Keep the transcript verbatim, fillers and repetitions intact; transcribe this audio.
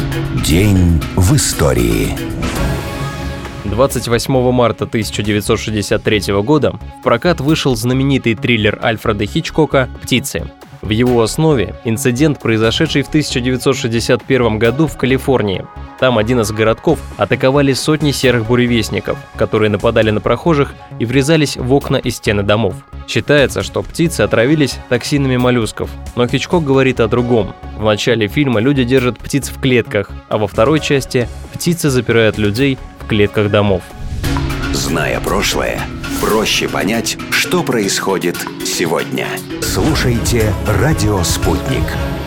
День в истории. двадцать восьмого марта тысяча девятьсот шестьдесят третьего года в прокат вышел знаменитый триллер Альфреда Хичкока «Птицы». В его основе инцидент, произошедший в тысяча девятьсот шестьдесят первом году в Калифорнии. Там один из городков атаковали сотни серых буревестников, которые нападали на прохожих и врезались в окна и стены домов. Считается, что птицы отравились токсинами моллюсков, но Хичкок говорит о другом. В начале фильма люди держат птиц в клетках, а во второй части птицы запирают людей в клетках домов. Зная прошлое, проще понять, что происходит сегодня. Слушайте «Радио Спутник».